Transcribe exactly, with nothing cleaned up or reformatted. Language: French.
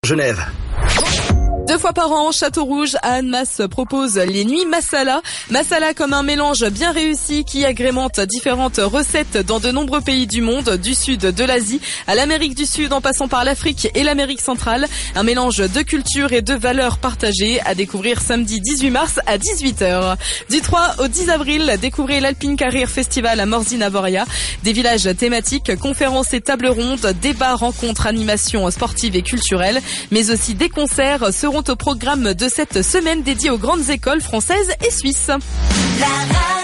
Genève. Deux fois par an, Château Rouge, à Annemasse propose les nuits Masala. Masala comme un mélange bien réussi qui agrémente différentes recettes dans de nombreux pays du monde, du sud de l'Asie à l'Amérique du Sud en passant par l'Afrique et l'Amérique centrale. Un mélange de culture et de valeurs partagées à découvrir samedi dix-huit mars à dix-huit heures. Du trois au dix avril, découvrez l'Alpine Career Festival à Morzine-Avoria. Des villages thématiques, conférences et tables rondes, débats, rencontres, animations sportives et culturelles, mais aussi des concerts seront au programme de cette semaine dédiée aux grandes écoles françaises et suisses. La